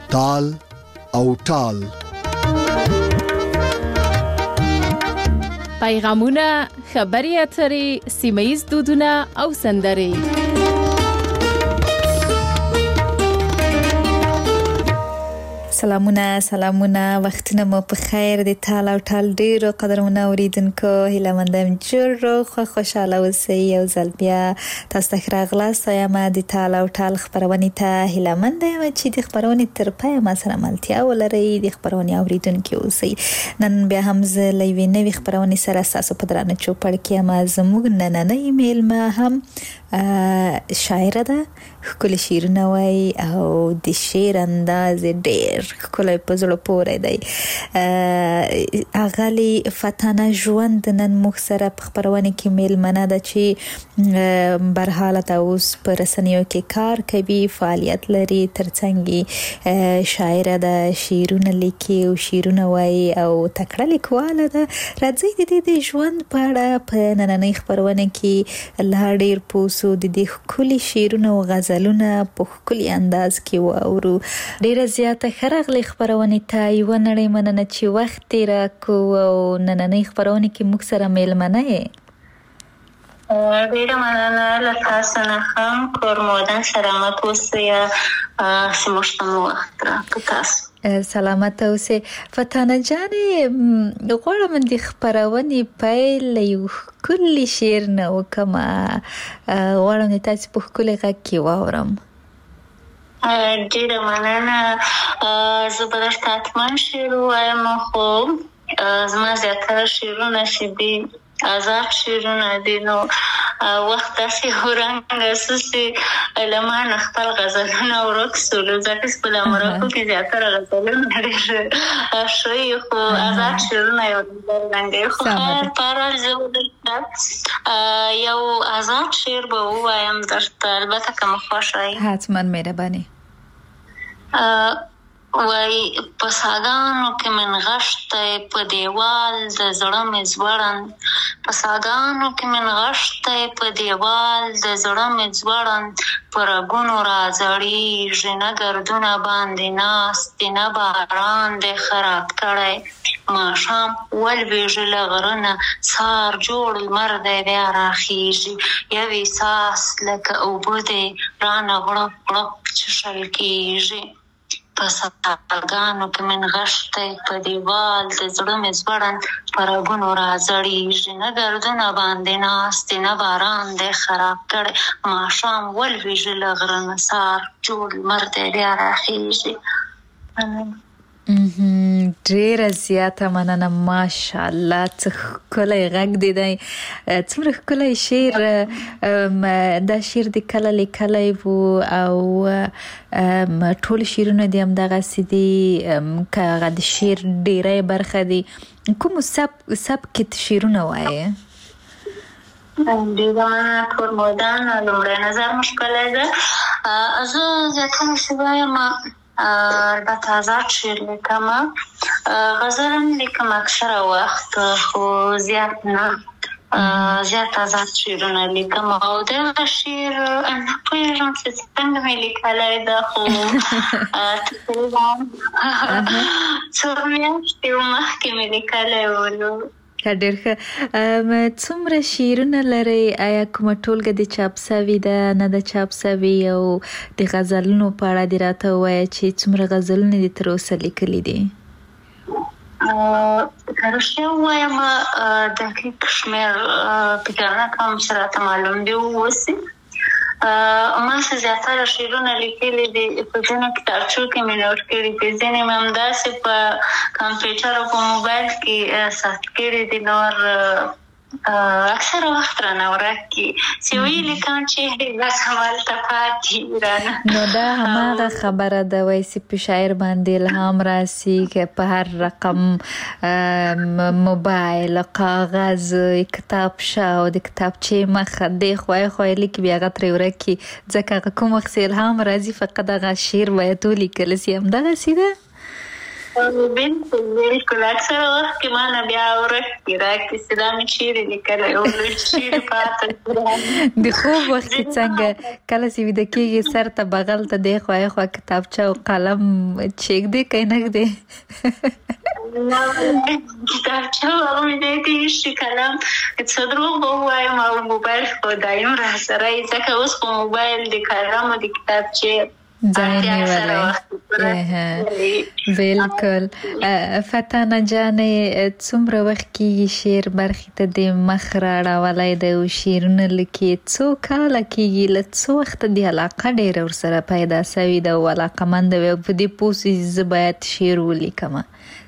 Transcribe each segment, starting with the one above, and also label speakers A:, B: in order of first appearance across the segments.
A: تال او ټال.
B: پیغامونه، خبري اترې، سیمه‌ییز دودونه او سندرې.
C: سلامونه وختونه مو په خیر دي. تال او ټال ډیرو قدرمنه اوریدونکو هیله مندم جوړ خوشاله اوسئ. یو ځل بیا تاسو ته راغلاست یم د تال او ټال خبرونه ته هیله مندم چې د خبرونه تر پای ما سره ملتیا ولرئ. د خبرونه اوریدونکو اوسئ. نن بیا هم زه لوي نوې خبرونه سره تاسو په درانه چوپړ کې ما زموږ نننې ایمیل ما هم شاعره ده، ښکلي شعرونه وایي او د شعر انداز ډېر ښکلی په زړه پورې دی. اغلی فتانه ژوند نن موږ سره په خپرونه کې میلمنه ده چې برحاله ته اوس په رسنیو کې کار کوي، فعالیت لري، ترڅنګ شاعره ده، شعرونه لیکي او شعرونه وایي او تکړه لیکواله ده. راځئ د دې د ژوند په اړه په نننۍ خپرونه کې لا ډېر پوه سو، د دې ښکلي شعرونه او غزلونه په ښکلي انداز کې واورو. ډېره زیاته ښه راغلې خپرونې ته. یوه نړۍ مننه چې وخت تېر کړو او نننۍ خپرونه کې موږ سره میلمنه یې.
D: ډېره مننه له تاسو نه هم کور مودن سلامت اوسئ چې موږ ته مو وخت راکړ. تاسو
C: سلامت اوسئ. فتانه جانې غواړم د خپرونې پیل یو ښکلي شعر نه وکړم. غواړم د تاسو په ښکلي غږ کې واورم.
D: ډېره مننه. زه به درته حتما شعر ووایم، خو زما زیاتره شعرونه چې دي آزاد شعرونه دي، نو وخت داسې ورنګ اساسي لمانه خپل غزلونه ورک سولو، ځکه چې په امریکا کې زیاتره غزلونه ډېر شوي، خو آزاد شعرونه یو رنګ. خو خیر پرال زه یو آزاد شعر به ووایم درته، البته که مو خوښ وي.
C: حتما مهرباني.
D: وای په ساګانو کې من غشته په دیوال د زړه مې ځوړند، په ساګانو کې من غشته په دیوال د زړه مې ځوړند، په رګونو راځړېږي نه ګردونه باندې ناست دي، نه باران دی خراب کړی، ماښام ولوېږي له غره نه، سهار جوړ لمر دی بیا راخیږي، یو احساس لکه اوبه دی رانه غړپ غړپ څښل کېږي. په ساګانو کې من غشته په دیوال د زړه مې ځوړند، په رګونو راځړېږي نه ګردونه باندې ناست دي، نه باران دی خراب کړی، ماښام ولوېږي له غره نه، سهار جوړ لمر دی بیا راخیږي.
C: ډیره زیاته مننه. ماشاءالله څه ښکلی غږ دی. څومره ښکلی شعر. دا شعر د کله لیکلی و او ټول شعرونه دي همدغسې دي که هغه د شعر ډیری برخه دي. کوم سبک شعرونه وایې؟
D: دیوانه کور مودن لومړی نظر مو ښکلی ده. زه زیاتره چې وایم البته آزاد شعر لیکم، غزل هم لیکم اکثره وخت، خو زیات نه، زیات آزاد شعرونه لیکم. او دغه شعر نه پوهېږم چې څنګه مې لیکلی ده، خو تقریبا څو میاشتې مخکې مې لیکلی و.
C: ډېر ښه. څومره شعرونه لرئ؟ آیا کومه ټولګه د چاپ سوي ده، نه ده چاپ سوي؟ او د غزلونو په اړه دې راته ووایه چې څومره غزلونه دې تر اوسه لیکلي دي؟
D: که رښتیا ووایم دقیق شمېر فکر نه کوم چې راته معلوم دي اوسي. ما څه زیاتره شعرونه لیکلي دي، په ځینو کتابچو کې مې نوټ کړي دي، ځینې مې همداسې په کمپیوټر او په موبایل کې ثبت کړي دي. نور اکثره وخت رانه ورک کي چې ویې لیکم چې بس همالته پاتې رانه.
C: نو دا هماغه خبره ده وایي چې په شاعر باندې الهام راسي که په هر رقم موبایل، کاغذ، کتابچه او د کتابچې مخه دی خوای خوای لیکي، بیا هغه ترې ورک کي، ځکه هغه کوم وخت الهام راځي فقط هغه شعر باید ولیکل سي. همدغسې ده.
D: بالکل اکثره وخت کې ما نه بیا ورکې راکړي دا مې چیرې لیکلی او چیرې پاته
C: د خوب وخت کې څنګه کله چې ویده کېږي سر ته بغل ته دی خوا خوا کتابچه او قلم چیږدې که نه ږدې
D: کتابچه هغه مې دی تېر قلم څه دروغ به ووایم او موبایل خو دایم را سره یې ځکه اوس خو موبایل د قلم او د کتابچې
C: ځای نیولی بالکل. فتانه جانې څومره وخت کېږي شعر برخې ته د مخ راړولی دی او شعرونه لیکي؟ څو کاله کېږي؟ له څو وخته د علاقه ډېره ورسره پیدا سوې ده او علاقمنده وې او په دې پوه سوې زه باید شعر ولیکمه؟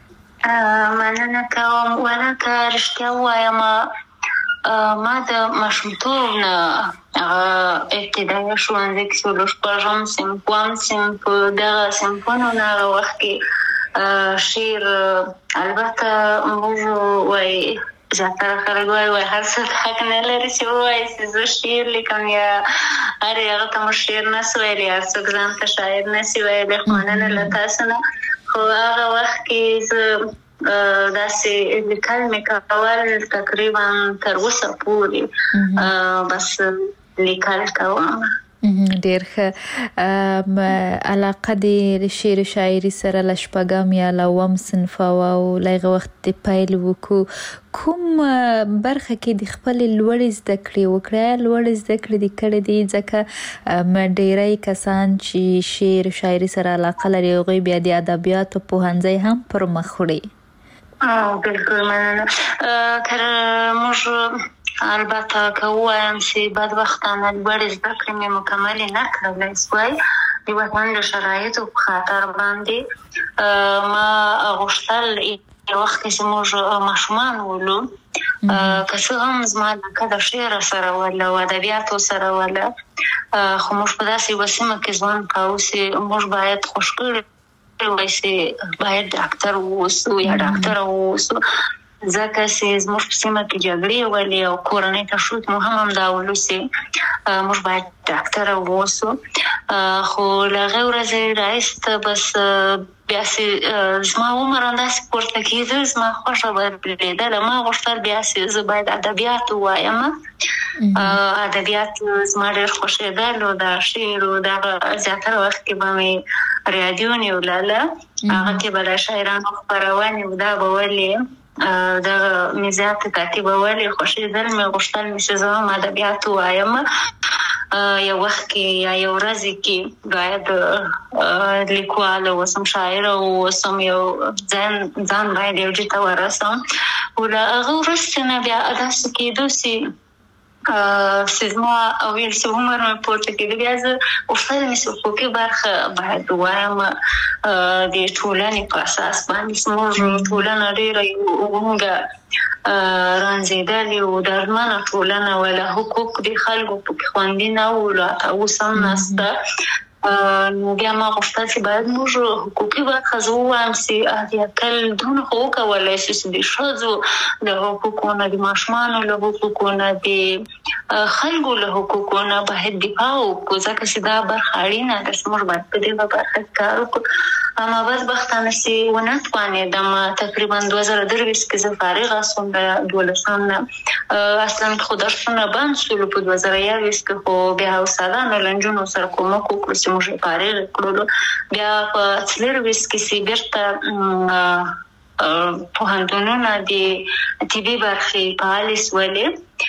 D: مننه کوم. ولکه رښتیا ووایم ما د ماشومتوب نه ابتدایي ښوونځي کې څلور شپږم صنف اووم صنف په دغه صنفونو نه هغه وخت کې شعر البته موږ وایي زیاتره خلک وایي هر څه حق نه لري چې ووایي چې زه شعر لیکم یا هر هغه ته مو شعر نه سو ویلی هر څوک ځان ته شاعر نه سي ویلی مننه له تاسو نه. خو هغه وخت کې زه داسې لیکل مې کول تقریبا تر اوسه پورې بس لیکل کوم.
C: ډېر ښه. علاقه د شعر و شاعري سره له شپږم یا له اووم صنفه وه او له هغه وخت د پیل وکړو. کوم برخه کې د خپلې لوړې زده کړې وکړې؟ لوړې زده کړې دې کړې دي ځکه ډېری کسان چې شعر و شاعري سره علاقه لري هغوی بیا د ادبیاتو پوهنځی هم پر مخ وړي.
D: بالکل مننه. که موږ البته که ووایم چې بدبختانه لوړې زده کړې مې مکملې نه کړلی سوی د وطن د شرایطو په خاطر باندې ما غوښتل یو وخت کې چې موږ ماشومان ولو که څه هم زما علاقه د شعر سره وله او ادبیاتو سره وله خو موږ په داسې یوه سیمه کې ژوند کوو چې موږ باید خوش کړي وای چې باید ډاکټر واوسو یا ډاکټره واوسو ځکه چې زموږ په سیمه کې جګړې ولې او کورنۍ تشویق مو هم همدا ولو چې موږ باید ډاکټره واوسو. خو له هغې ورځې راایسته بس بیا چې زما عمر همداسې پورته کېده زما خوښه بدلېدله. ما غوښتل بیا چې زه باید ادبیات ووایم. ادبیات زما ډېر خوښېدل او د شعر او دغه زیاتره وخت کې به مې راډیو نیوله هغه کې به د شاعرانو خپرونې او دا به ولې دغه مې زیات تعقیب ولې خوښېدل مې غوښتل مې چې زه هم ادبیات ووایم. یو وخت کې یا یو ورځ کې باید لیکواله اوسم شاعره اوسم یو ځان باید یو ځای ته ورسم. او له هغه وروسته نه بیا داسې کېدو چې زما ویل چې عمر مې پورته کېده بیا زه غوښتل مې چې حقوقي برخه باید ووایم د ټولنې په اساس باندې. زموږ ټولنه ډېره ونګه رانځېدلې او درمنه ټولنه وله حقوق د خلکو پکې خوندي نه وو لا اوس هم نسته. نو بیا ما غوښتل چې باید موږ حقوقي برخه زه ووایم چې حداقل دونه خو وکولی شي چې د ښځو له حقوقو نه د ماشومانو له حقوقو نه د خلکو له حقوقو نه باید دفاع وکړو ځکه چې دا برخه اړینه ده چې موږ باید په دې برخه کې کار وکړو. اما بدبختانه چې ونه توانېدم تقریبا 2023 کې زه فارغه شوم د 12 نه اصلا خو درسونه بند شول په 2021 کې خو بیا استادانو له نجونو سره کومک وکړو چې موږ یې فارغ کړلو. بیا په 2024 کې چې بیرته پوهنتونونه د طبي برخې فعالې شولې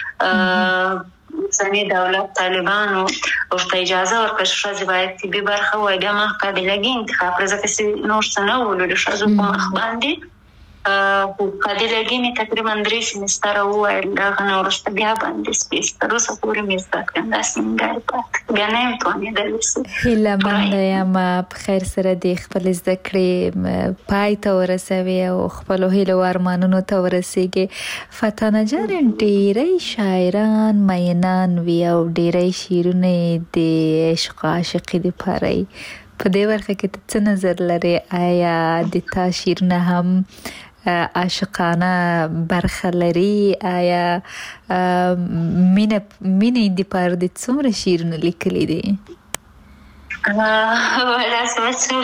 D: اوسني دولت طالبانو ورته اجازه ورکړه چې ښځې باید طبي برخه ووایي. بیا ما قابلګي انتخاب کړه ځکه چې نور څه نه ولو د ښځو په مخ باندې. قابلګي مې تقریبا 3 سیمستره وویل د هغه نه وروسته بیا باندې تر اوسه پورې مې زده کړم داسې نیمګړې پاتې بیا نه یم توانېدلی.
C: هیله منده یم په خیر سره د خپلې زده کړې پای ته ورسوي او خپلو هیلو او ارمانونو ته ورسېږي. فتانه جان ډېری شاعران مینان وي او ډېری شعرونه د عشق عاشقي دپاره وي. په دې برخه کې ته څه نظر لرې؟ آیا د تا شعرونه هم عاشقانه برخه لري؟ آیا مینې دپاره د څومره شعرونه لیکلي دي؟
D: ولا سمعت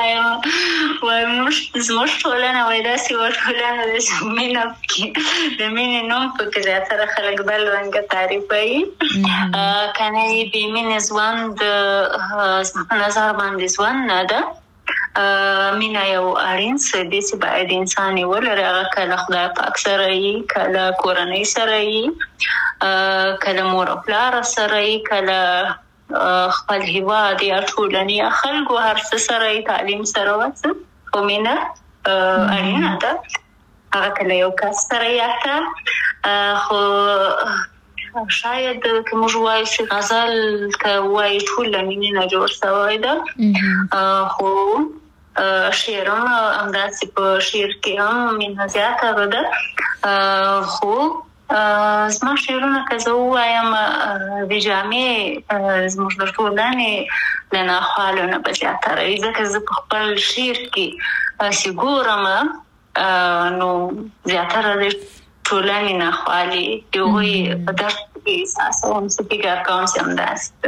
D: زموږ ټولنه وایي داسې ټولنه ده چې مینه پکې د مینې نوم پکې زیاتره خلک بل رنګه تعریفوي. که نه یې بې مینې ژوند زما په نظر باندې ژوند نه ده. مینه یو اړین څه دی چې باید انسان یې ولري. هغه کله خدای پاک سره یي، کله کورنۍ سره یي، کله مور او پلار سره یي، کله خپل هیواد یا ټولنې یا خلکو هر څه سره یي، تعلیم سره وڅ خو مینه اړینه ده. هغه کله یو کس سره یي حتی خو شاید که موږ وایو چې غزل که وایي ټول له مینې نه جوړ شوی ده، خو شعر هم همداسې په شعر کې هم مینه زیاته ده. خو زما شعرونه که زه ووایم د جامع زموږ د ټولنې له ناخوالو نه به زیاتره وي، ځکه زه په خپل شعر کې چې ګورم نو زیاتره د ټولنې ناخوالې د هغوی په درد کې احساسوم، څه فکر کوم چې همداسې ده.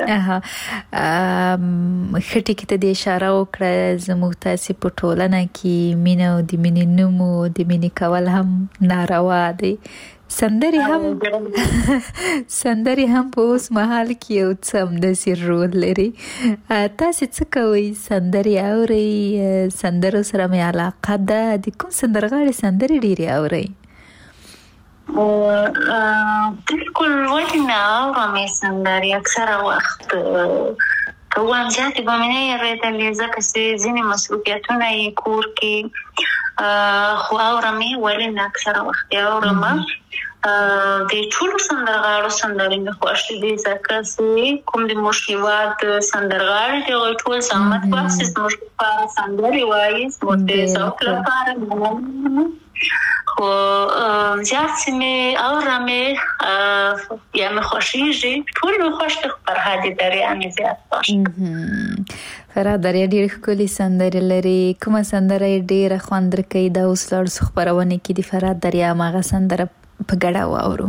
C: ښه ټکي ته دې اشاره وکړه. زموږ تاسې په ټولنه کې مینه او د مینې نوم او د مینې کول هم ناروا دی. سندرې هم په اوس مهال کې یو څه همداسې رول لري. تاسې څه کوئ؟ سندرې اورئ؟ سندرو سره مې علاقه ده. د کوم سندرغاړي سندرې ډېرې اورئ؟
D: بالکل ولې نه اورم سندرې. اکثره وخت که وایم زیاتې به مې نه اورېدلې، ځکه چې ځینې مصروفیتونه یې کور کې، خو اورم یې. ولې نه اکثره وخت یې اورم. د ټولو سندرغاړو سندرې مې خوښ دي، ځکه چې کوم د موږ هېواد سندرغاړي دي هغوی ټول زحمت باسي، زموږ لپاره سندرې وایي، زموږ د ذوق لپاره. خو زیات چې مې اورم یا مې خوښېږي، ټول مې خوښ دي، خو فرهاد دریا مې زیات خوښ دي.
C: فرهاد دریا ډېرې ښکلې سندرې لري. کومه سندره یې ډېره خوند درکوي؟ دا اوس لاړو خپرونې کې د فرهاد دریا هماغه سندره په ګډه واورو.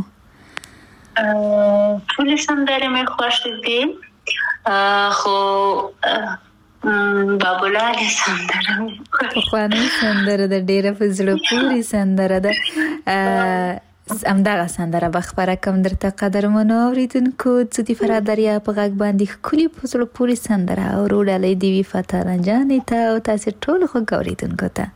D: ټولې سندرې مې خوښ دي، خو بابولال سندره
C: پخوانۍ سندره ده، ډېره په زړه پورې سندره ده. همدغه سندره به خپره کړم درته قدرمنو اورېدونکو. څه د فرهاد دریا په غږ باندې ښکلې په زړه پورې سندره اورو. ډالۍ دې وي فتح جانې ته او تاسې ټولو خوږ اورېدونکو ته.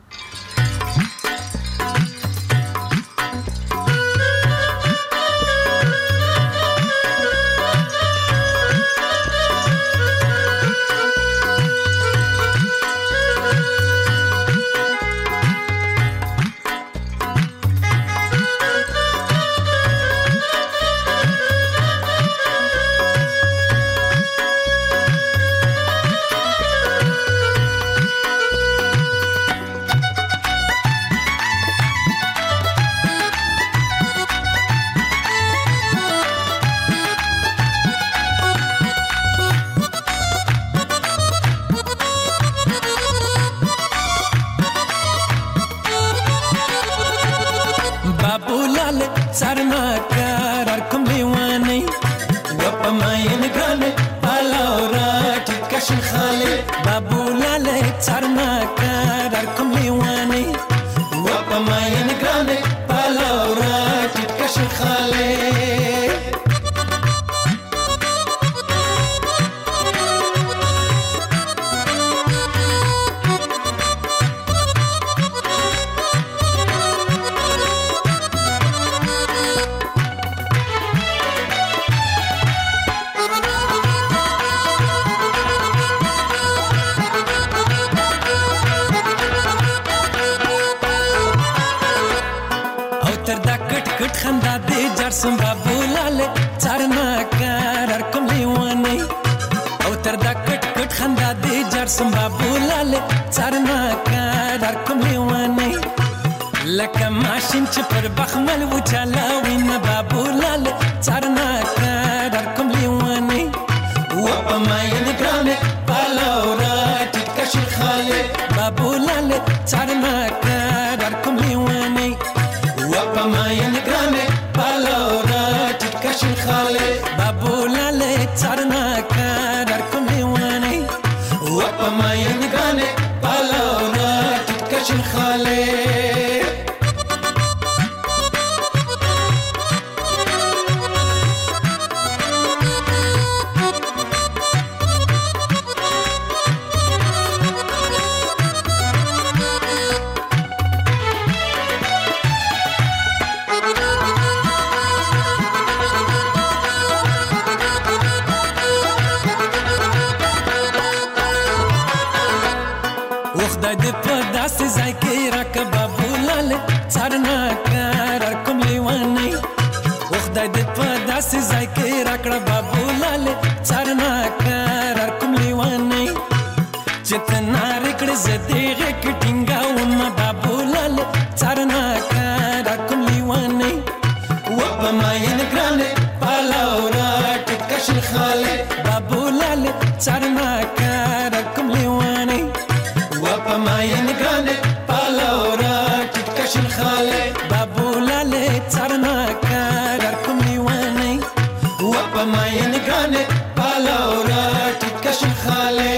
E: خدای دې په داسې ځای کې راکړه بابولاله څارنه کار کوم لیوانې خدای دې په داسې ځای کې راکړه بابولاله څارنه کار کوم لیوانې چې ته نارې کړې زه دې غېږ کې ټینګاوم بابولاله څارنه کار کوم لیوانې وپه ماین ګرانې پالاورا ټیټکه شلخالې بابولاله څارنه کار کوم لیوانې وپه ماین ګرانې پالاورا ټیټکه شلخالې بابولاله څارنه کار کوم لیوانې وپه ماین ګرانې پالاورا ټیټکه شلخالې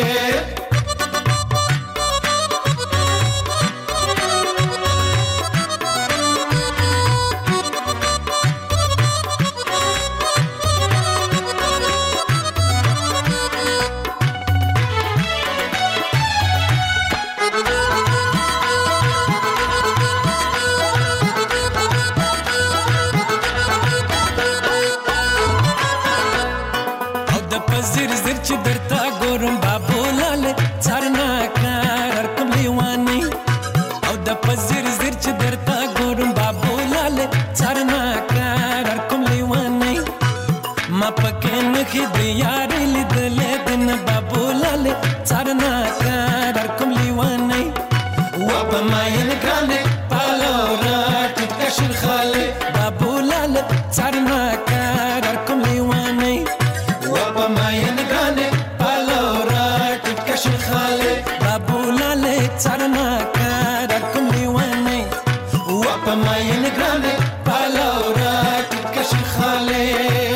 E: زیر زیر چې درته ګورم بابولاله څارنه کار کوم لیوانې او د په زیر زیر چې درته ګورم بابولاله څارنه کار کوم لیوانې ما پکې نښې د یارې لیدلې د نه بابولاله څارنه کار کوم لیوانې وپه ماین ګرانې پالاورا ټیټکه شلخالې بابولاله څارنه کار کوم لیوانې وپه ماین ګرانې پالاورا ټیټکه شلخالې بابولاله څارنه کار کوم لیوانې وپه ماین ګرانې پالاورا ټیټکه شلخالې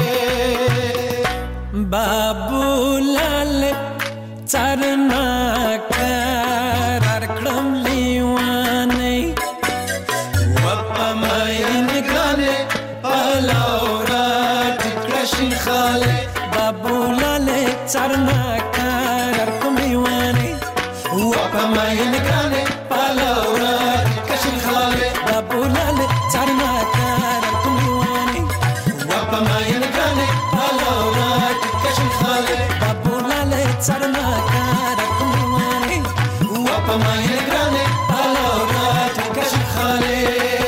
E: بابولاله څارنه کار کړم لیوانې وپه ماین ګرانې پالاورا ټیټکه شلخالې بابولاله څارنه کار کوم لیوانې وپه ماین ګرانې پالاورا ټیټکه شلخالې بابولاله څارنه کار کوم لیوانې وپه ماین ګرانې پالاورا ټیټکه شلخالې بابولاله څارنه کار کوم لیوانې وپه ماین ګرانې پالاورا ټیټکه شلخالې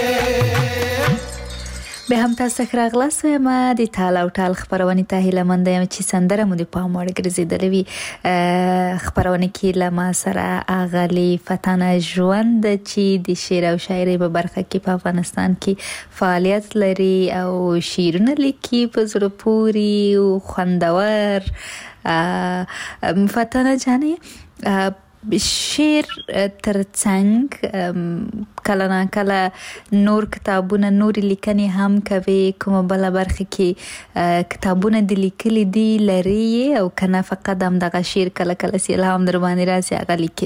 C: به هم تاسو ښه راغلاست وایم د تال او ټال خبرونه ته هیله مند یم چې سندره مو د پام وړ ګرځېدلې وي خبرونه کې له ما سره اغلی فتانه ژوند چې د شعر او شاعرۍ په برخه کې په افغانستان کې فعالیت لري او شعرونه لیکي په زړه پورې او خوندور فتانه جانې شعر ترڅنګ کله نه کله نور کتابونه نور لیکنې هم کوي کومه بل برخه کې کتابونه د لیکلي دي لري او کنه فقط هم دغه شعر کله کله سي الهام در باندې راځي هغه لیکي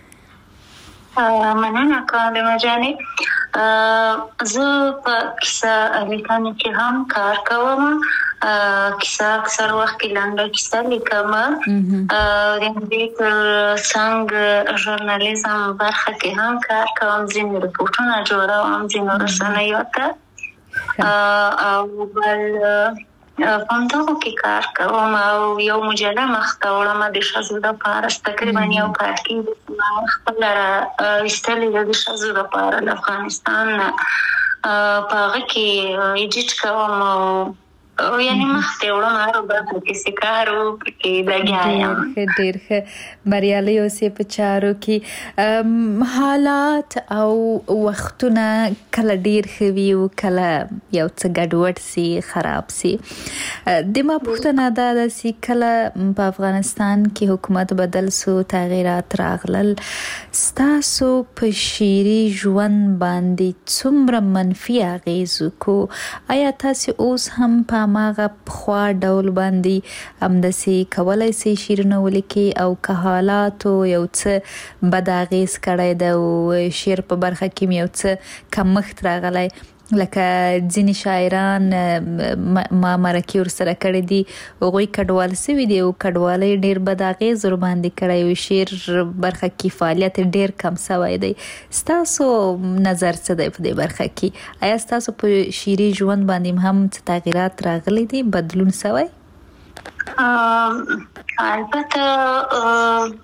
D: مننه کاندمه جانې زه په کیسه لیکنې کې هم کار کوم کیسه اکثر وخت کې لنډه کیسه لیکم د دې څنګه ژورنالیزم برخه کې هم کار کوم ځینې رپورټونه جوړوم ځینې رسنیو ته او بل پانتاغو کې کار کوم او یو مجله مخته وړم د ښځو لپاره تقریبا یو پارتي خپل ایستلې د ښځو لپاره د افغانستان په هغه کې ایډیټ کوم او یعنی مخته وړم هر برخه کې سکارو کې لګیایم
C: ډېر ښه بریالي اوسې په چارو کې حالات او وختونه کله ډېر ښه وي او کله یو څه ګډوډ سي خراب سي د ما پوښتنه دا ده چې کله په افغانستان کې حکومت بدل سو تغیرات راغلل ستاسو په شعري ژوند باندې څومره منفي اغیز وکړو آیا تاسو اوس هم په ماغه خوا ډول باندې همداسي کولای سي شعرونه ولیکي او که حالاتو یو څه بد اغیز کړی ده او شعر په برخه کې یو څه کمښت راغلی لکه ځینې شاعران ما مرکې ورسره کړې دي هغوی کډوال سوي دي او کډوالۍ ډېر بد اغیز ورباندې کړی او شعر برخه کې فعالیت ډېر کم سوی دی ستاسو نظر څه دی په دې برخه کې آیا ستاسو په شعري ژوند باندې هم څه تغیرات راغلي دي بدلون سوی
D: البته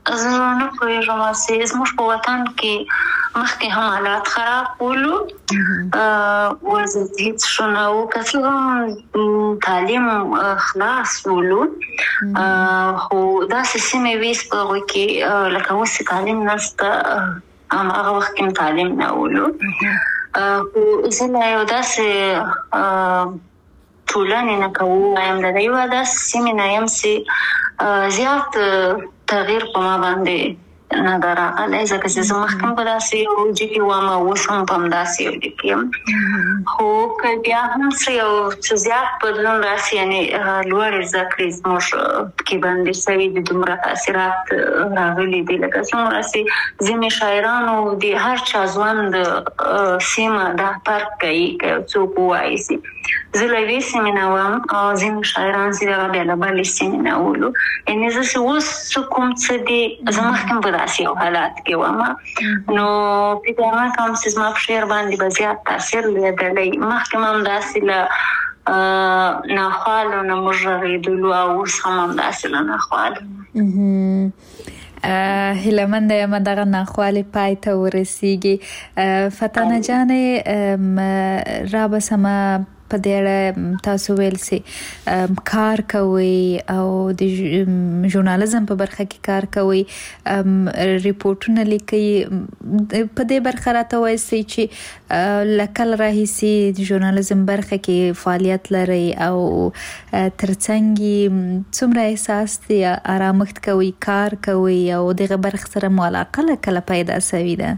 D: زه نه پوهېږم چې زموږ په وطن کې مخکې هم حالات خراب ولو وضعیت هېڅ ښه نه و که څه هم تعلیم خلاص ولو خو داسې سیمې وې چې په هغوی کې لکه اوس چې تعلیم نشته هماغه وخت کې تعلیم نه ولو خو زه لا یو داسې ټولنې نه که ووایم د یوه داسې سیمې نه یم چې زیات تغییر په ما باندې نه ده راغلی ځکه چې زه مخکې هم په داسې یو ځای کې وم او اوس هم په همداسې یو ځای کې یم خو که بیا هم څه یو څه زیات بدلون راسي یعنې لوړې زده کړې زموږ کې باندې شوي دي دومره تاثیرات راغلي دي لکه څومره چې ځینې شاعرانو د هر چا ژوند سیمه دا فرق کوي که یو څوک ووایي چې زه له یوې سیمې نه وم او ځینې شاعران چې دغه بیا له بلې سیمې نه ولو یعنې زه چې اوس څه کوم څه دي زه مخکې هم په داسې یو حالات کې وم نو فکر نه کوم چې زما په شعر باندې به زیات تاثیر لیدلی مخکې هم همداسې له ناخوالو نه موږ غږېدلو او اوس هم همداسې له ناخوالو
C: هیلهمنده یم دغه ناخوالې پای ته ورسیږي فتانه جانې رابسمه په دې اړه تاسو ویل سي کار کوي او د ژورنالیزم په برخه کې کار کوي ریپورتونه لیکي په دې برخه راته وایي چې لکل راهیسي د ژورنالیزم برخه کې فعالیت لري او ترڅنګ څومره احساس دی آرامښت کوي کار کوي او دغه برخه سره مو علاقه کله پیدا شوې ده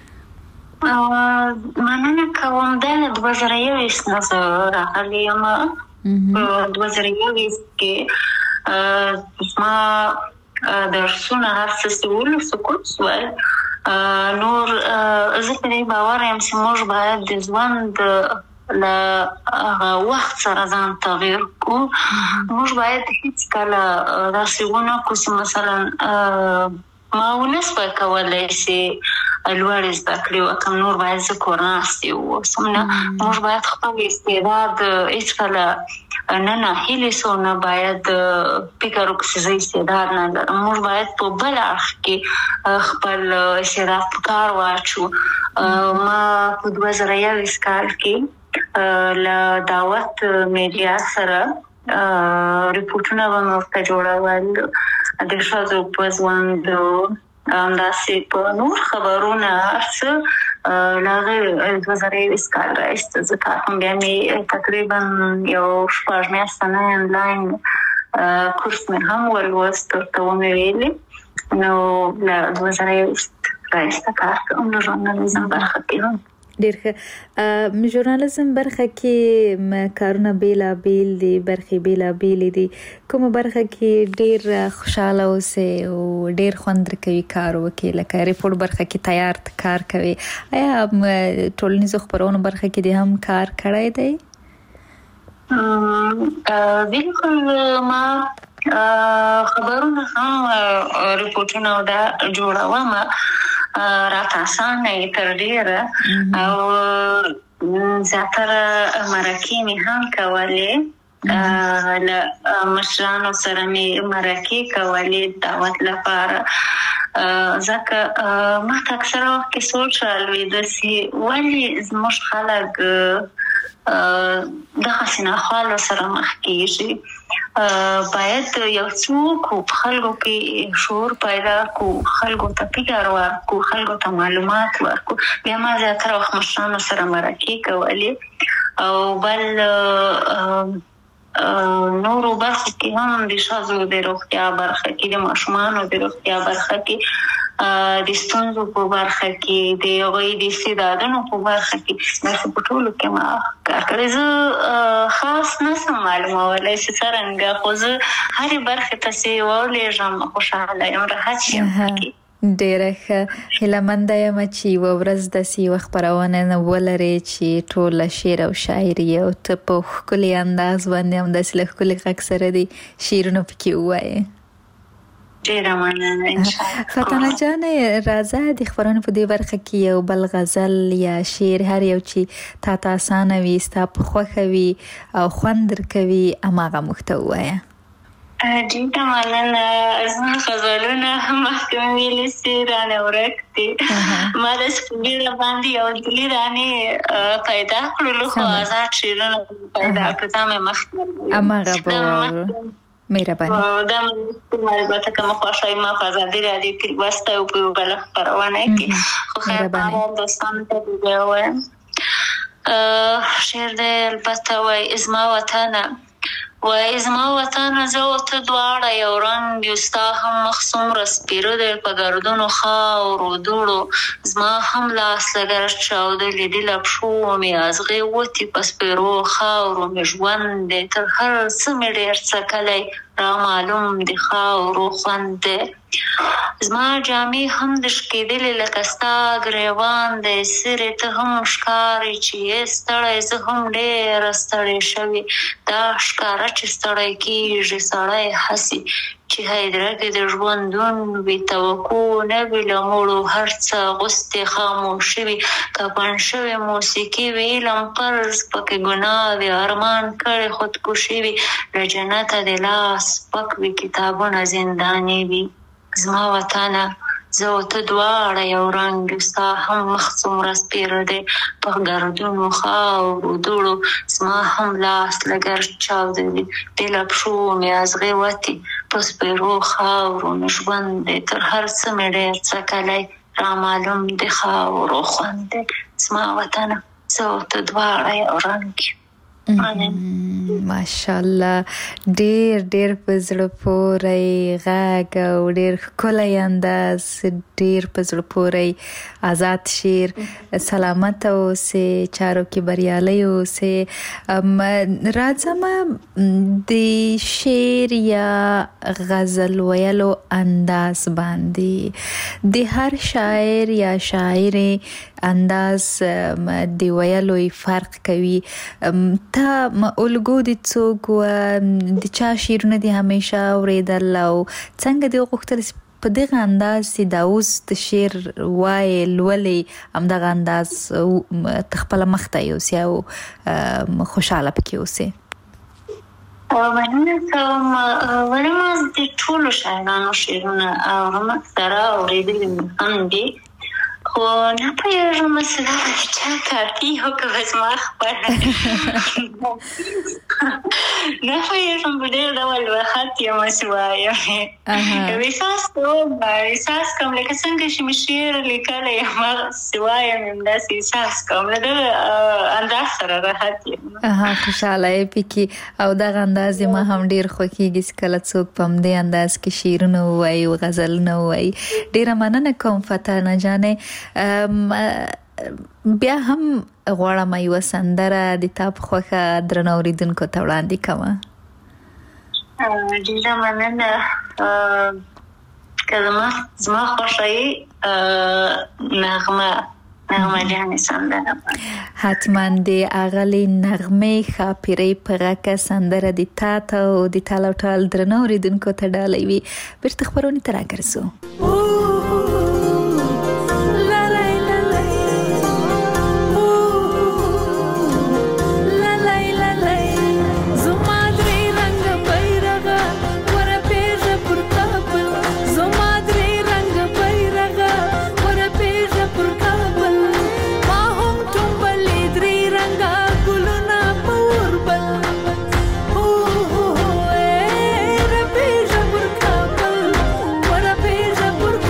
D: مننه کوم دا 2021 نه زه راغلی یم په 2021 کې زما درسونه هر څه سوال سکوت سوال نور زه په دې باور یم چې موږ باید د ژوند له وخت سره ځان تغییر کړو موږ باید هیڅ کله داسې ونه کړو چې مثلا ما ونسبه کولی چې لوړې زده کړې وکړم نور باید زه کور ناستې واوسم نه موږ باید خپل استعداد هېڅکله نه ناهیلې سو نه باید فکر وکړو چې زه استعداد نه لرم موږ باید په بل اړخ کې خپل استعداد په کار واچو ما په 2021 کال کې له دعوت میډیا سره ریپورټونه به مې ورته جوړول د ښځو په ژوند همداسې په نور خبرونه هر څه له هغې 2021 کال راهیسې زه کار کوم بیا مې تقریبا یو 6 میاشته نه آنلاین کورس مې هم ولوست ورته ومې ویلې نو له 2021 راهیسې کار کوم د ژورنالیزم برخه کې هم
C: ډېر ښه ژورنالیزم برخه کې کارونه بیلابیل دي برخې بیلابیلې دي کومه برخه کې ډېر خوشحاله اوسئ او ډېر خوند درکوي کار وکړئ لکه ریپورټ برخه کې تیار کار کوي آیا ټولنیزو خپرونو برخه کې دې هم کار کړی دی
D: بالکل ما خبرونه هم ریپورټونه دا جوړوم راته اسانه یې تر ډېره او زیاتره مرکې مې هم کولې له مشرانو سره مې مرکې کولې دعوت لپاره ځکه ما ته اکثره وخت کې سوچ رالوېده چې ولې زموږ خلک دغسې ناخوالو سره مخ کېږي باید یو څوک په خلکو کې شعور پیدا کړو خلکو ته فکر ورکړو خلکو ته معلومات ورکړو بیا ما زیاتره وخت مشرانو سره مرکې کولې او بل نورو برخو کې هم د ښځو د روغتیا برخه کې د ماشومانو د روغتیا برخه کې د ستونزو په برخه کې د هغوی د استعدادونو په برخه کې داسې په ټولو کې ما کار کړی زه خاص نشم معلومولی چې څرنګه خو زه هرې برخې ته چې ولېږم خوشحاله یم راحت یم پکې
C: ډېره ښه هیلهمنده یم چې یوه ورځ داسې یوه خپرونه ولرې چې ټوله شعر او شاعري او ته په ښکلي انداز باندې همداسې له ښکلي غږ سره دې شعرونه پکې ووایې
D: ډېره مننه انشاءالله
C: فتانه جانې راځه د خپرونې په دې برخه کې یو بل غزل یا شعر هر یو چې تا ته اسانه وي ستا په خوښه وي او خوند درکوي هماغه موږ ته ووایه
D: ډېره مننه. زما غزلونه مخکې مې ویلي چې رانه ورک دي. ما داسې په بیړه باندې یو دلي رانې پیدا کړلو، خو آزاد شعرونه پیدا کړل. دا مې مخکې
C: هماغه به مهرباني.
D: دا مې البته کومه خوښوي ما په ازادي راډیو کې لوستی او په یوه بله خپرونه کې. خو خیر دوستانو ته دې ووایم شعر دی البته وایي زما وطنه وای زما وطن زه او ته دواړه یو رنګ یو، ستا هم مخ څومره سپېره دی په ګردونو خاورو دوړو، زما هم لاس لږ چاودلي دي له پښو مې ازغې وتې په سپېرو خاورو مې ژوند دی تر هر څه مې ډېر څکلی را معلوم د خاورو خوند دی. زما جامې هم د شکېدلې لکه ستا ګریوان دی، سرې ته هم ښکارې چې یې ستړی زه هم ډېره ستړې شوې. دا ښکاره چې ستړی کېږي سړی هسې چې هیدره کې د ژوندون وي، توقع نه وي له مړو هر څه غوستې خاموشي وي، کفن شوې موسیقي وي علم فرض پکې ګناه وي، ارمان کړې خودکشي وي، له جنته د لاس پک وي کتابونه زنداني وي. زما وطنه زه او ته دواړه یو رنګ یو، ستا هم مخ څومره سپېره دی په ګردونو خاورو دوړو، زما هم لاس لږ چاودلي دي له پښو مې ازغې وتې په سپېرو خاورو مې ژوند دی تر هر څه مې ډېر څکلی را معلوم د خاورو خوند دی. زما وطنه زه او ته دواړه یو رنګ یو.
C: ماشاءالله ډېر ډېر په زړه پورې غږ او ډېر ښکلی انداز، ډېر په زړه پورې آزاد شعر. سلامت اوسې، چارو کې بریالی اوسې. راځم د شعر یا غزل ویلو انداز باندې د هر شاعر یا شاعر انداز د ویلو فرق کوي. تا الګو د څوک و د چا شعرونه دي همیشه اورېدل او څنګه دې وغوښتل په دغه انداز چې دا اوس د شعر وایې لولې همدغه انداز ته خپله مخته یوسې او خوشحاله پکې اوسې؟
D: مننه کوم. ولې ما د ټولو شاعرانو شعرونه اورم، اکثره اورېدلي مې هم دي، خو نه پوهېږم چې دا د چا کاپي او که به زما خپله نه پوهېږم په ډېر ډول وخت یم چې وایم احساس کوم لکه څنګه چې مې شعر لیکلی یم هغسې وایم همداسې احساس کوم له دغه انداز سره راحت یم.
C: خوشحاله یې پکې او دغه انداز ما هم ډېر خوښېږي چې کله څوک په همدې انداز کې شعرونه ووایي او غزلونه ووایي. ډېره مننه کوم فتانه جانې. بیا هم غواړم یوه سندره د تا په خوښه درنو اورېدونکو ته وړاندې کومه.
D: ډېره مننه. که زما خوښه یې نغمه جانې سندره
C: حتما د اغلې نغمې ښاپیرۍ په غږ سندره د تا ته او د ټال او ټال درنو اورېدونکو ته ډالۍ وي. بیرته خپرونې ته راګرځو.
F: Por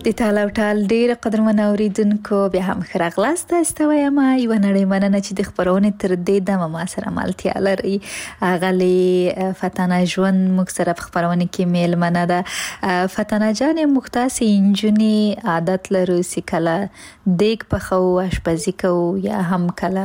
C: د تاله او ټال ډېر قدرمن اوریدونکو بیا هم ښه راغلاست. استوایم یوه نړۍ مننه چې د خپرونې تر دې دمه ما سره ملتیا لري. اغلې فتانه ژوند موږ سره په خپرونې کې میلمنه ده. فتانه جانې موږ تاسې نجونې عادت لرو چې کله دیګ پخوو اشپزي کوو یا هم کله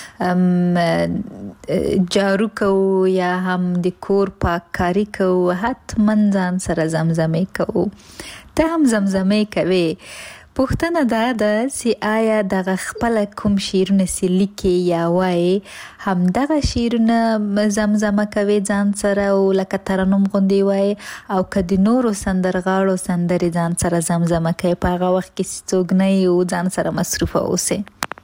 C: جارو کوو یا هم د کور پاککاري کوو حتما ځان سره زمزمې کوو. ته هم زمزمې کوي. پوښتنه دا ده چې آیا دغه خپل کوم شعرونه چې لیکي یا وایي هم دغه شعرونه زمزمه کوي ځان سره او لکه ترنم غوندې وایي او که د نورو سندرغاړو سندرې ځان سره زمزمه کوي په هغه وخت کې چې څوک نه یې او ځان سره مصروفه اوسئ؟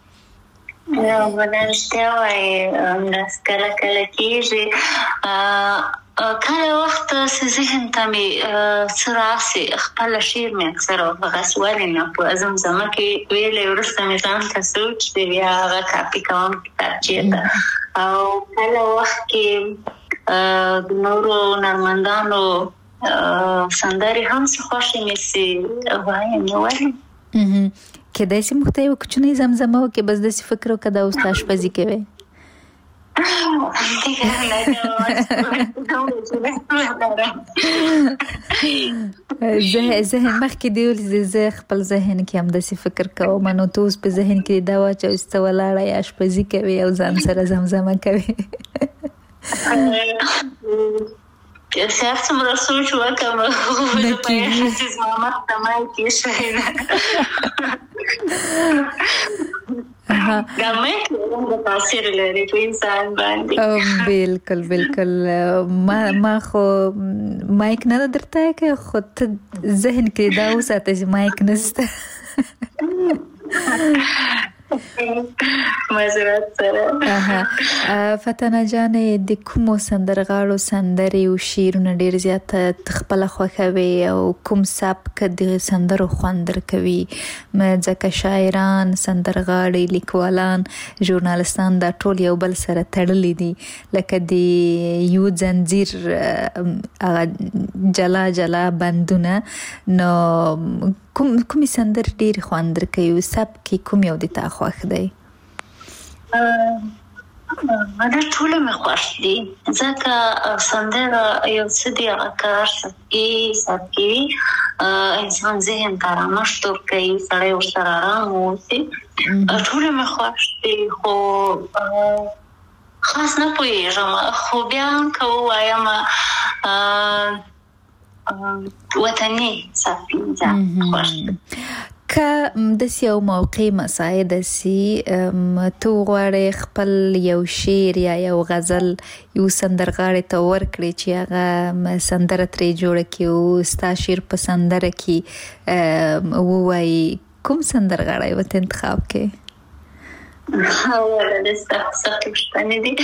D: رښتیا وایي همداسې کله کله کېږي. کله وخت چې ذهن ته مې څه راسي خپله شعر مې اکثره هغسې ولې نه په زمزمه کې ویلی وروسته مې ځان ته سوچ دی بیا هغه کاپي کوم کتابچې ته او کله وخت کې د نورو هنرمندانو سندرې هم څه خوښې مې چې وایم نو ولې
C: کېدای شي موږ ته یوه کوچنۍ زمزمه وکړې بس داسې فکر وکړه دا اوس ته اشپزي کوې. ذهن مخکې دی ولې زه خپل ذهن کې هم داسې فکر کوم نو ته اوس په ذهن کې دا واچوه چې ته ولاړه یې اشپزي کوې او ځان سره زمزمه کوې.
D: صرف څومره سوچ وکړم زه پوهېږم چې زما مخ ته مایک ایښی ده دا مایک څنګه تاثیر لري په انسان باندې.
C: بالکل بالکل. ما خو مایک نه درته که خو ته ذهن کې دا وساته چې مایک نشته.
D: مزرات سره.
C: فتانه جانې د کومو سندرغاړو سندرې او شعرونه ډېر زیات خپله خوښوي او کوم سبک د سندرو خوند درکوي؟ ځکه شاعران، سندرغاړي، لیکوالان، ژورنالستان دا ټول یو بل سره تړلي دي لکه د یو زنځیر جلا جلا بندونه. نو کومې سندرې ډېرې خوند درکوي او سبک کوم یو د تا خوښ دی؟
D: دا ټوله مې خوښ دي ځکه سندره یو څه دی هغه کار سبکي انسان ذهن ته رامشت ورکوي سړی ورسره ارام واوسي. ټوله مې خوښ دي خو خاص نه پوهېږم خو بیا هم که ووایم وطني سبکي ځان خوښ دي.
C: که داسې یو موقع مساعده سي ته وغواړې خپل یو شعر یا یو غزل یو سندرغاړي ته ورکړې چې هغه سندره ترې جوړه کړي او ستا شعر په سندره کې ووایي، کوم سندرغاړی ورته انتخاب کړې؟
D: اوله سخت پوښتنې دي.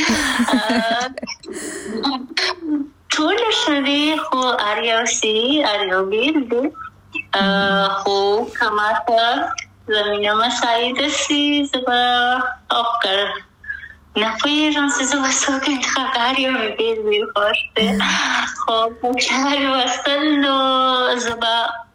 D: ټول ښه دي خو هر یو بېل دی. خو که ماته زمینه مساعده سي زه به افکر نه پوهېږم چې زه به څوک انتخاب کړم. هر یو مې بېل خوښ دی خو په شعر لوستل نو زه به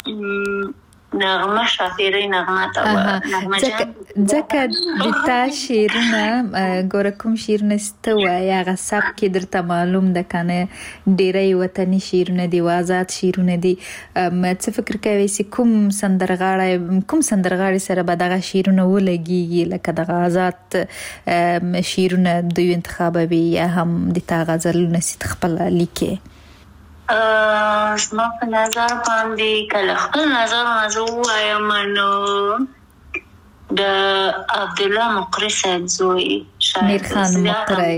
D: نغمه شافیري نغمه ته
C: ځکه د تا شعرونه ګوره کوم شعرونه چې ته وایې هغه سبک یې درته معلوم ده که نه ډېری وطني شعرونه دي او آزاد شعرونه دي. څه فکر کوې چې کوم سندرغاړي سره به دغه شعرونه ولګېږي لکه دغه آزاد شعرونه دوی انتخابوي یا هم د تا غزلونه چې ته خپله لیکې؟
D: زما په نظر باندې کله خپل نظرونه زه ووایم نو د عبدالله مقری صاحب زوی
C: میرخان مقری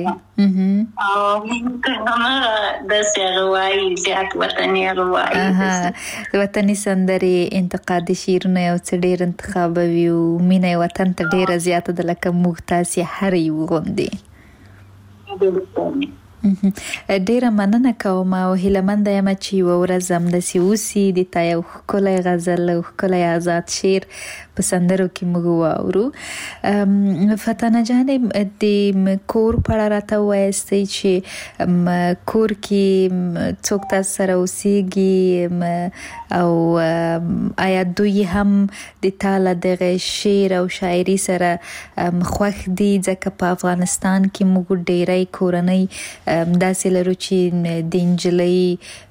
D: داسې هغه وایي زیات وطني هغه وایي
C: وطني سندرې انتقادي شعرونه یو څه ډېر انتخابوي او مینه یې وطن ته ډېره زیاته ده لکه موږ تاسې هر یو غوندې. ډیره مننه کوم او هیله مند یم چې یوه ورځ همداسې وسي د تا یو ښکلی غزل او ښکلی آزاد شعر په سندرو کې موږ واورو. فتانه جانې د کور په اړه راته ووایاستئ چې کور کې څوک تاسو سره اوسیږي او آیا دوی هم د تا له دغه شعر او شاعري سره خوښ دي؟ ځکه په افغانستان کې موږ ډیری کورنۍ داسې لرو چې د نجلۍ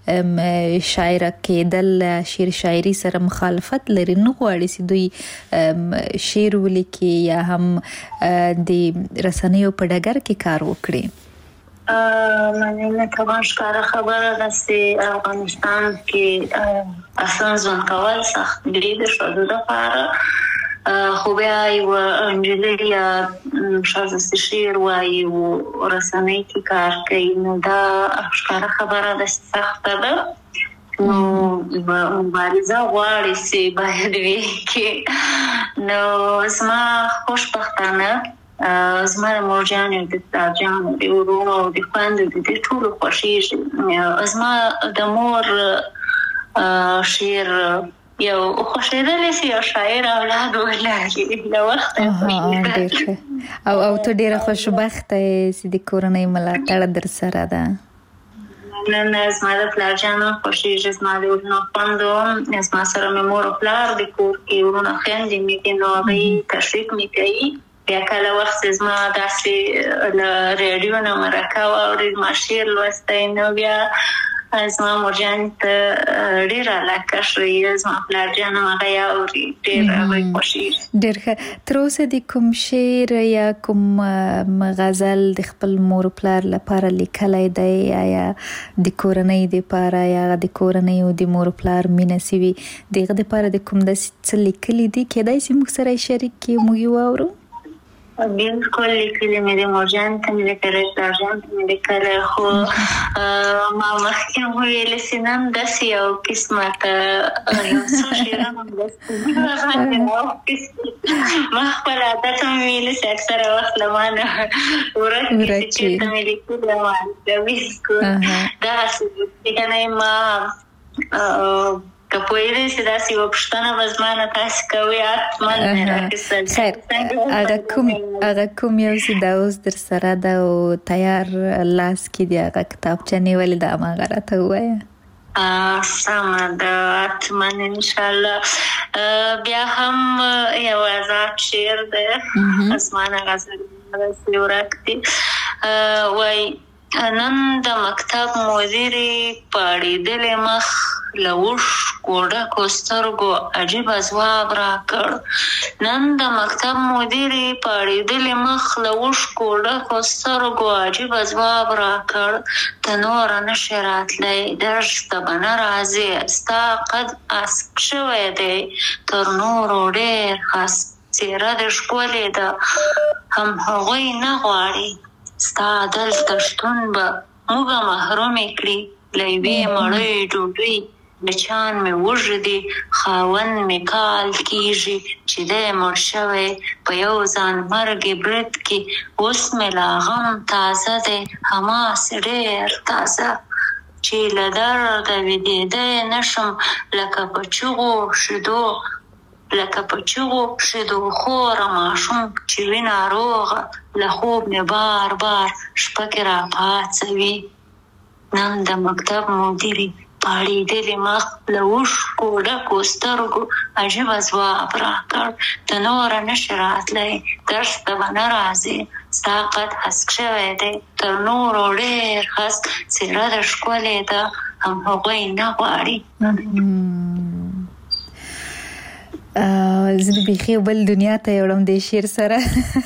C: شاعره کېدل شعر شاعري سره مخالفت لري، نه غواړي چې دوی شعر ولیکي یا هم د رسنیو په ډګر کې کار وکړي.
D: مننه کوم. ښکاره خبره ده چې افغانستان کې اصلا ځوان کول سخت دي د ښځو لپاره، خو بیا یوه نجلۍ یا ښځه چې شعر وایي او رسنۍ کې کار کوي، نو دا ښکاره خبره ده چې سخته ده. نو مبارزه غواړي چې باید وکړي. نو زما خوشبختانه زما د مورجانې او د پلارجانو د ورونو او د خویندو د دې ټولو خوښېږي. زما د مور شعر یو خوښېدلی چې یو شاعر اولاد ولري له وخته.
C: او ته ډېره خوشبخته یې چې د کورنۍ ملاتړ در سره ده.
D: نن زما د پلارجانو خوښېږي، زما د ورونو خویندو، زما سره مې مور او پلار د کور کې ورونه خویندې مې دي، نو هغوی تشویق مې کوي. بیا کله وخت زما داسې له ریډیو نه مرکه واوري ما شعر لوستی، نو بیا زما مورجانې ته ډېره علاقه ښیي، زما پلارجان هم هغه یې اوري، ډېر هغوی خوښېږي.
C: ډېر ښه. تر اوسه د کوم شعر یا کوم غزل د خپل مور پلار لپاره لیکلی دی؟ یا د کورنۍ دپاره یا د کورنۍ او د مور پلار مینه سوي د هغه دپاره د کوم داسې څه لیکلي دي؟ کیدای شي موږ سره یې شریک کړي، موږ یې واورو.
D: بالکل لیکلي مې د مورجان ته مې لیکلی، پلارجان ته مې لیکلی، خو ما مخکې هم ویلې چې نن داسې یو قسمت یو څو شعرونه ما خپل عادت هم ویلې چې اکثره وخت له ما نه ورک دي چې چېرته مې لیکلي ما بالکل دغسې که نه ما که پوهېدی چې داسې یوه پوښتنه به زما نه تاسې کوئ حتما مې راخیستل.
C: خیر، هغه کوم یو چې دا اوس در سره ده او تیار لاس کې دی هغه کتابچه نیولې ده هماغه راته ووایه.
D: سمه ده، حتما انشاءالله. بیا هم یو آزاد شعر دی، اسمانه غزل داسې ورک دي، وایي نن د مکتب مدیرې پاړېدلې مخ له اوښکو ډکو سترګو عجیبه ځواب راکړ. نن د مکتب مدیرې پاړېدلې مخ له اوښکو ډکو سترګو عجیبه ځواب راکړ. ته نوره نشې راتلی، درس ته به نه راځې، ستا قد اسک شوی دی تر نورو ډېر خس، څېره دې ښکلې ده هم هغوی نه غواړي، ستا دلته شتون به موږه محرومې کړي له یوې مړۍ ډوډۍ. بچیان مې وږدي، خاوند مې کال کېږي چې دی مړ شوی په یو ځان مرګې برد کې. اوس مې لا غم تازه دی، هماسې ډېر تازه، چې له درده ویدېدی نشم لکه په چغو شیدو خوره ماشوم چې وي ناروغه، له خوب مې بار بار شپه کې راپاڅوي. نن د مکتب مدیرې پاړېدلې مخ له اوښکو ډکو سترګو عجیبه ځواب راکړ. ته نوره نشې راتلی، درس ته به نه راځې، ستا قد هسک شوی دی تر نورو ډېر خس، څېره دې ښکلې ده هم هغوی نه غواړي.
C: زه د بیخي بل دنیا ته یوړم د شعر سره.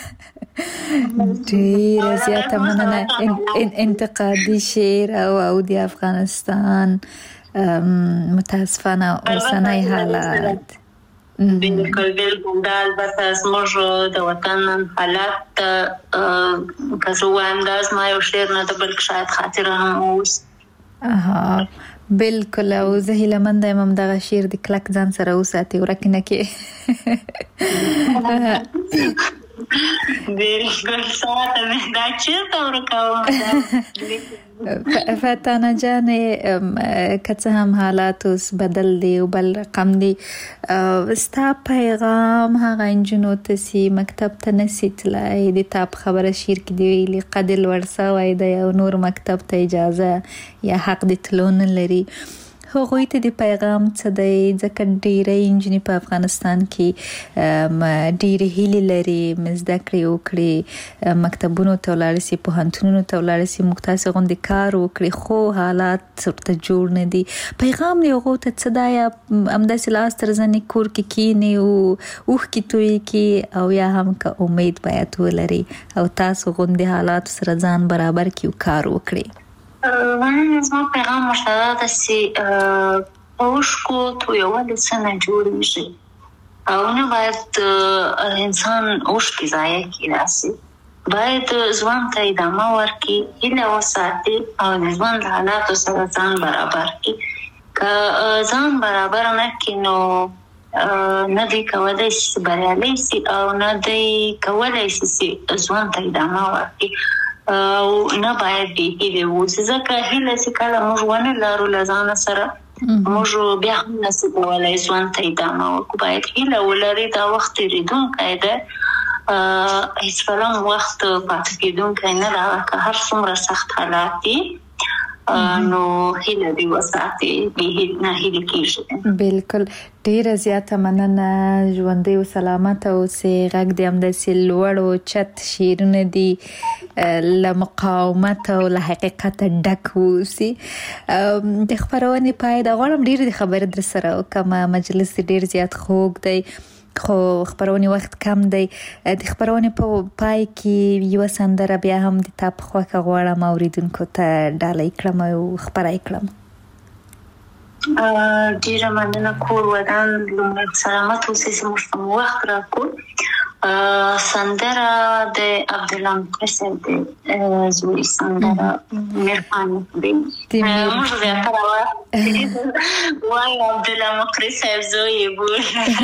C: ډېره زیاته مننه. انتقادي شعر او د افغانستان متاسفانه اوسنی حالات.
D: بالکل دا البته زموږ د وطن حالات ته که زه ووایم دا زما یو شعر نه ده بلکې شاید خاطره هم اوس.
C: بالکل، او زه هیله منده یم همدغه شعر د کلک ځان سره وساتې، ورک نه کې.
D: بالکل ساعته مې دا چېرته ورکوم
C: فتانه جان که څه هم حالات اوس بدل دي او بل رقم دي ستا پیغام هغه انجونو ته چې مکتب ته نسي تلای د تا په خبره شعر کې دی ویلي قد لوړ سوی دی او نور مکتب ته اجازه یا حق د تلو نه لري هغوی ته د پیغام څه دی ځکه ډېرې نجونې په افغانستان کې ډېرې هیلې لري زده کړې وکړي مکتبونو ته ولاړې شي پوهنتونونو ته ولاړې شي موږ تاسې غوندې کار وکړي خو حالات ورته جوړ نه دي پیغام یې هغو ته څه دی یا همداسې لاس تر زنې کور کې کښېني او اوښکې تویې کړي او یا هم که امید باید ولري او تاسو غوندې حالاتو سره ځان برابر کړي او کار وکړي
D: زما پیغام ورته دا ده چې په اوښکو تویول څه نه جوړېږي او نه باید انسان اوښکې ضایع کړي داسې باید ژوند ته ادامه ورکړي هیله وساتي او د ژوند له حالاتو سره ځان برابر کړي که ځان برابر نه کړي نو نه دی کولی شي بریالی شي او نه دی کولی شي چې ژوند ته ادامه ورکړي او نه باید بې هیلې واوسي ځکه هیله چې کله موږ ونه لرو له ځانه سره موږ بیا هم نشو کولی ژوند ته ادامه ورکړو باید هیله ولري دا وخت تېرېدونکی دی هېڅکله هم وخت پاتې کېدونکی نه ده که هر څومره سخت حالات دي نو هیله دې وساتي نه هیلې کېږي
C: بالکل ډیره زیاته مننه ژوندۍ او سلامته اوسې غږ دې همداسې لوړ او چت شعرونه دي له مقاومت او له حقیقته ډک اوسي د خپرونې پای د غواړم ډېرې د خبرې در سره وکړم مجلس ډېر زیات خوږ دی خو خبرونې وخت کم دی د خبرونې په پای کې یوه سندره بیا هم د تا په خوښه غواړم اوریدونکو ته ډالۍ کړم او خپره یې کړم
D: ډېره مننه کور ودان لومړی سلامت اوسئ چې موږ ته مو وخت راکړو سندره د عبدالله مقری صاحب د زوی سندره مهرباني موږ زیاتره وایو عبدالله مقری صاحب زوی یې بول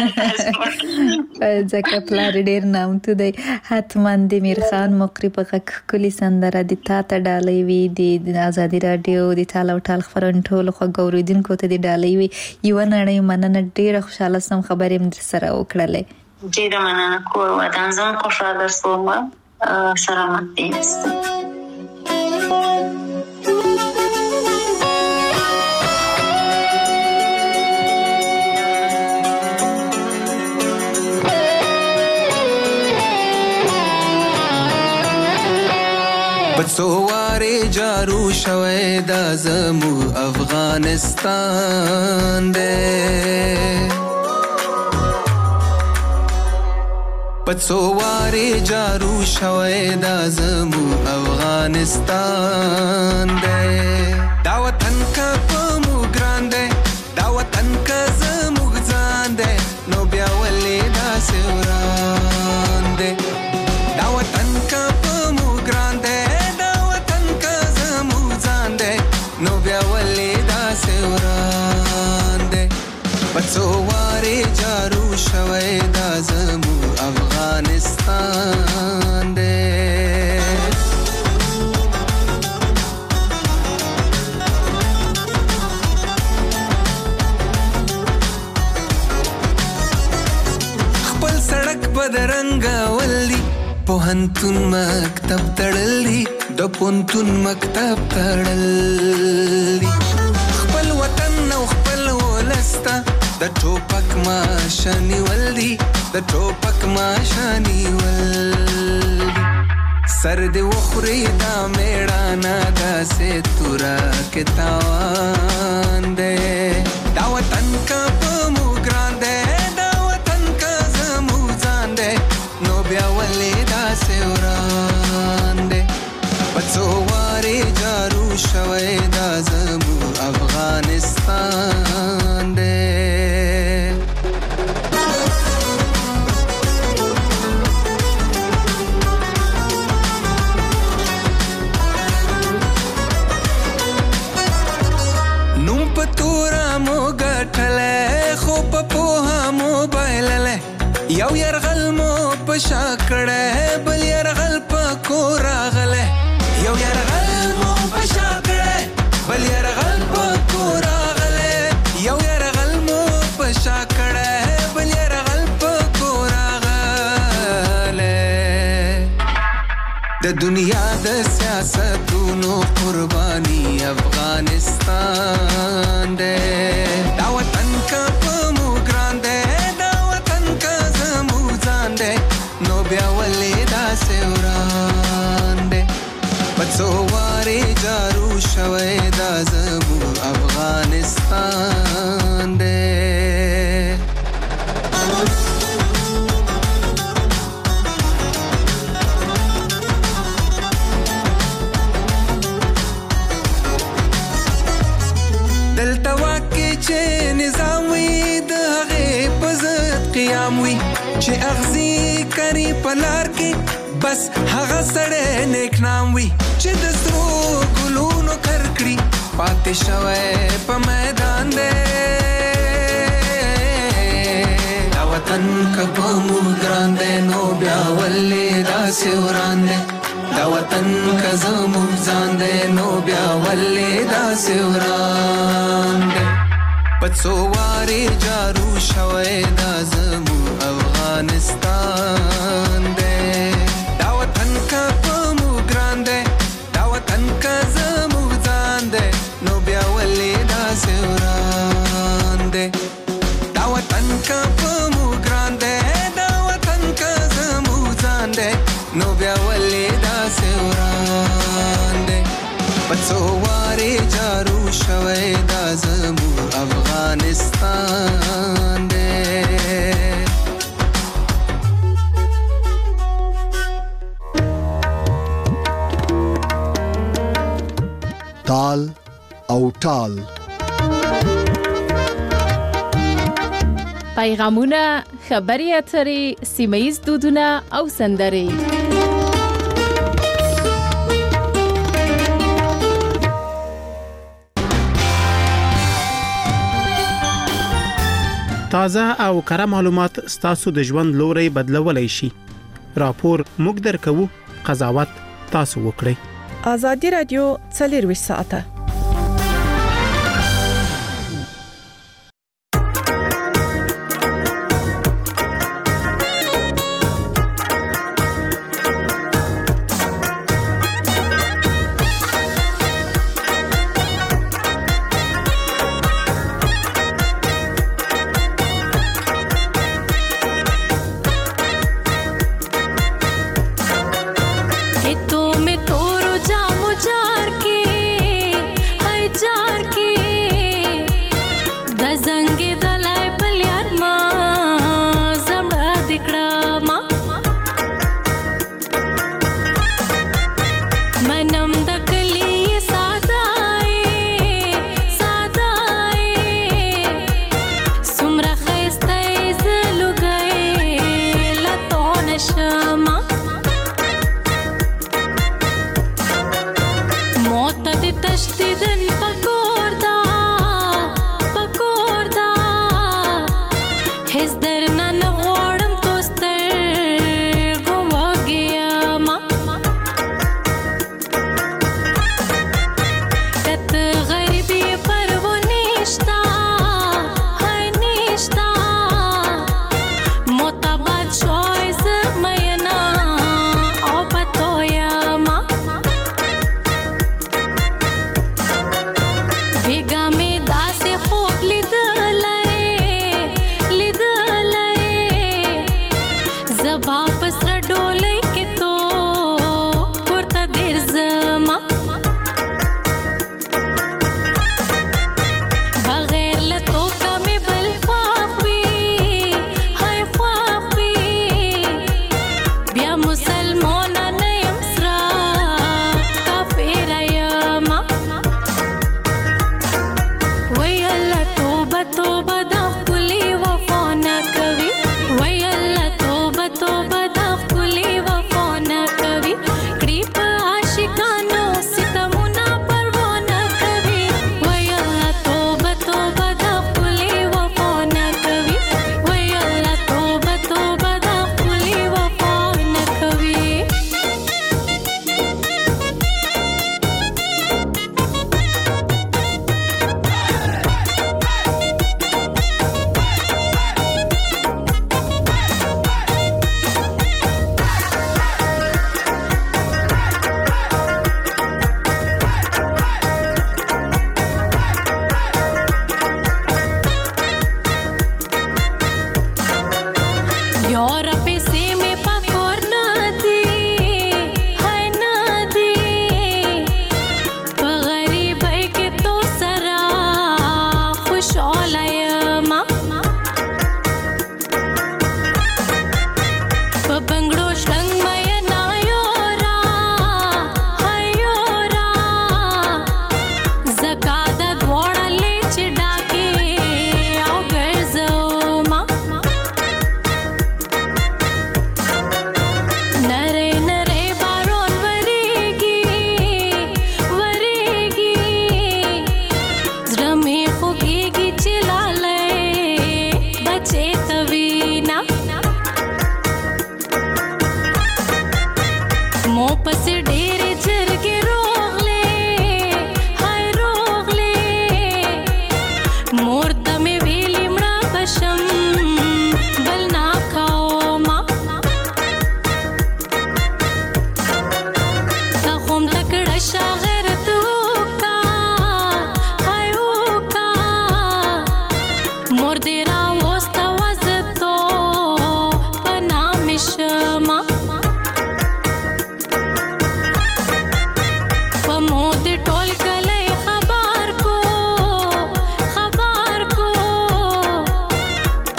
C: ځکه پلار ډېر نامتو دی حتما د میرخان مقری په غږ ښکلې سندره د تا ته ډالۍ وي د ازادي راډیو د ټال او ټال خپرونې ټولو خوږ اورېدونکو ته د ډالۍ وي یوه نړۍ مننه ډېره خوشحاله شوم خبرې مې در سره وکړلې
D: ډېره مننه کور ودان زه هم خوشحاله شوم سلامت دې یاست
E: بڅوارې جارو شوی دا زمو افغانستان دی پڅوارې جارو شوی دا زمو افغانستان دی دا وطن که په موږ ګران دی دا وطن که زموږ ځان دی نو بیا ولې داسې وران دی دا وطن که په موږ ګران دی دا وطن که زموږ ځان دی نو بیا ولې داسې وران دی پڅوارې جارو شوی دا زمو افغانستان دی خپل سړک بدرنګه ولي پوهنتون مکتب تړلی د پوهنتون مکتب تړلی خپل وطن او خپل ولسته د ټوپک ماشنی ولدي د ټوپک ماشنی ولدي سر دې وخوري دا میړانه داسې تورا کې تاوان دی دا وطن که په موږ ګران دی دا وطن که زموږ ځان دی نو بیا ولې داسې وران دی پڅوارې جارو شوی دا زموږ افغانستان دی یو يرغل مو پشا کړه
F: دنیا د سیاستونو قربانی افغانستان دے دا وطن کا پمو ګران دے دا وطن کا زمو ځان دے نو بیا ولې دا سوران دے پڅو واره جارو شوي دا زمو افغانستان دے قیام وی چې اغزی کری پلار کې بس هغه سره نیک نام وی چې د سرو ګلونو کرکړي پاتې شوی په میدان دی دا وطن کبه مو ګران دی نو بیا ولې داسې وران دی دا وطن کزه مو ځان دی نو بیا ولې داسې وران دی پڅو واره جارو شوي دا زمو افغانستان دے دا وطن کا پمو ګران دے دا وطن کا زمو ځان دے نو بیا ولې دا سوران دے دا وطن کا پمو ګران دے دا وطن کا زمو ځان دے نو بیا ولې دا سوران دے پڅو واره جارو شوي دا زمو افغانستان دے
A: تال او ټال
B: پیغامونه، خبري اترې، سیمه‌ییز دودونه او سندرې.
G: تازه او کره معلومات ستاسو د ژوند لوري بدلولای شي. راپور موږ درکوو، قضاوت تاسو وکړئ.
H: ازادي رادیو 24 ساعته.
I: तो मैं तोरो जामो जार के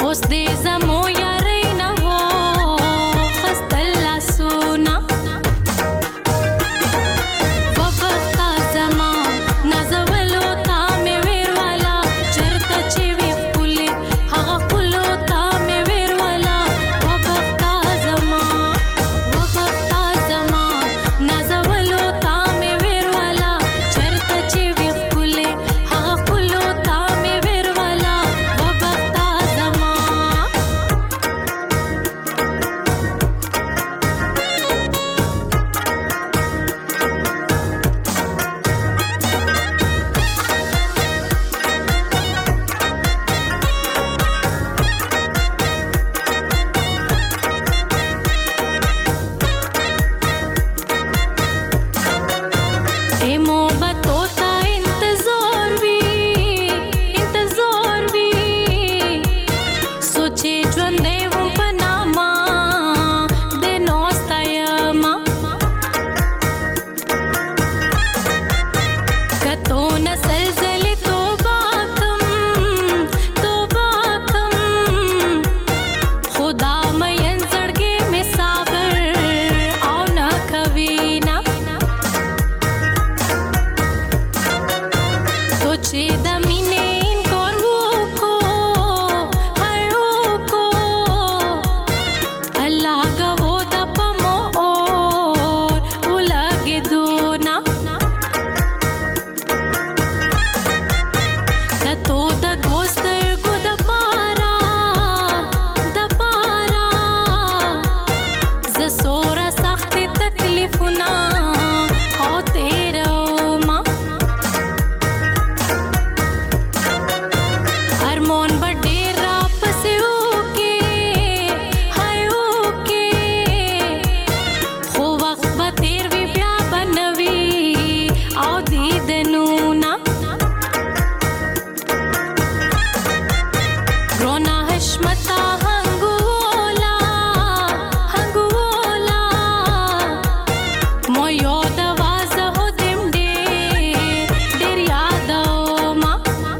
I: اوس دې زمو یاري نه وو خستل لاسونه وبختا زما نازولو تا مې ویر والا چرته چې وی خپلې هغه خپلو تا مې ویر والا وبختا زما نازولو تا مې ویر والا چرته چې وی خپلې هغه خپلو تا مې ویر والا وبختا زما ए मोहब्बतों का इंतजार भी सोचे ज्वंदे हूँ पनामा दिनों स्तायमा कतो नसल जले तो बाकम खुदा मयन जड़गे में सागर आओ न कभी ना सोचे दमीने इनकोर को हर को अल्लाह का वो दपमो और उलगे दूना कतो द गोस्तर को दपारा जसोरा सख्त तकलीफुना हो तेरा माँ हारमोन बडेरा पसे ओके खो वक्त बतेर भी ब्या बनवी आओ दी दनूना रोना हशमता हंगोला मोयो दवाज हो दिम डेर यादो माँ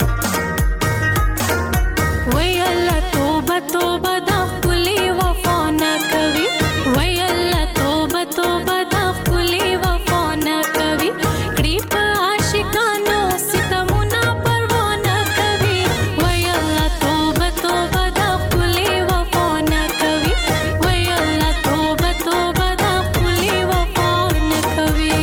I: वै अल्लाह तोबा दा खुली वफा न कभी वै अल्लाह तोबा दा खुली वफा न कभी क्रीप आशिकानो सितमुना परवा न कभी वै अल्लाह तोबा दा खुली वफा न कभी वै अल्लाह तोबा दा खुली वफा न कभी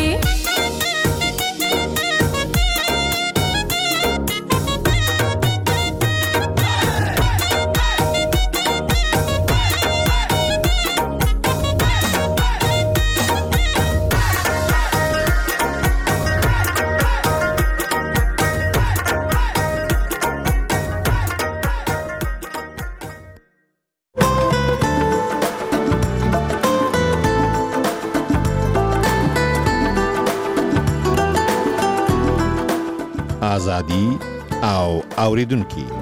J: آزادي او اوریدونکو